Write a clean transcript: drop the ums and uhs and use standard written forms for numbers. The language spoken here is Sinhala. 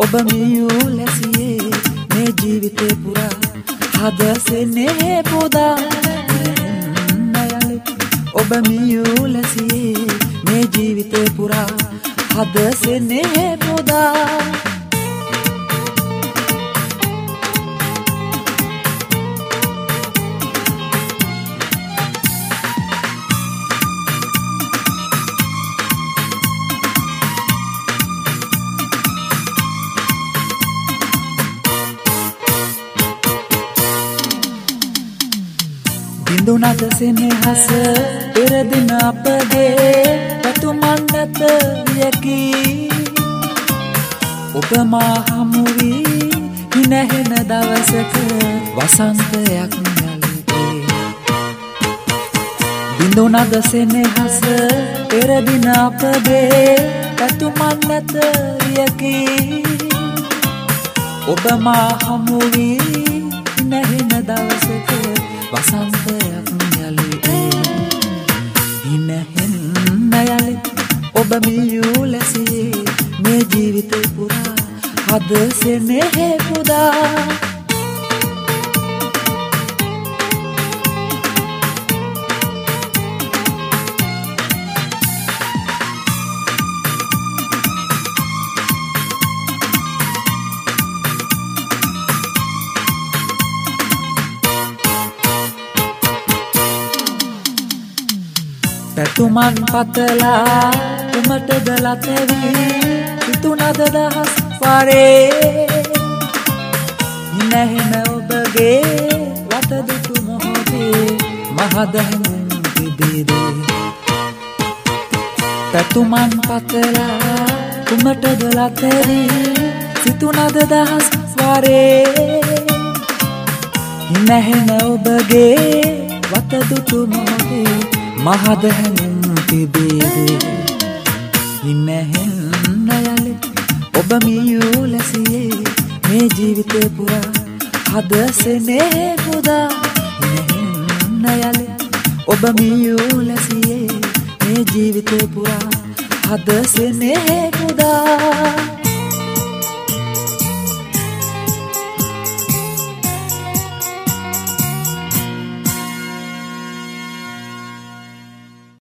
ඔබ මියූ ලැසියේ මේ ජීවිතේ පුරා හද සෙනෙහ පුදා නයලේ ඔබ මියූ ලැසියේ මේ ජීවිතේ පුරා හද සෙනෙහ පුදා බිඳුනද සෙනෙහස පෙර දින අපගේ පැතුමන් නැත යකි ඔබ මා හමු වී හිනහෙන දවසක වසන්තයක් යලිතේ බිඳුනද සෙනෙහස පෙර දින අපගේ පැතුමන් නැත යකි ඔබ මා හමු වී හිනහෙන දවසක වසන්තයක් යලිතේ හිනහෙන්න යලි ඔබ මියූ ලැසියේ මේ ජීවිතේ පුරා හද සෙනෙහ පුදා පැතුමන් පතලා උමටද ලතවි හිතුනද දහස් වරේ හිනහෙන ඔබගේ වතදුතු මොහොතේ මහදහමුන් තිබේදේ පැතුමන් පතලා උමටද ලතවි හිතුනද දහස් වරේ හිනහෙන ඔබගේ වතදුතු මොහොතේ මහදහනුම් තිබේදේ හිනහෙන්න යලි ඔබ මියූ ලැසියේ මේ ජීවිතේ පුරා හද සෙනෙහ පුදා හිනහෙන්න යලි ඔබ මියූ ලැසියේ මේ ජීවිතේ පුරා හද සෙනෙහ පුදා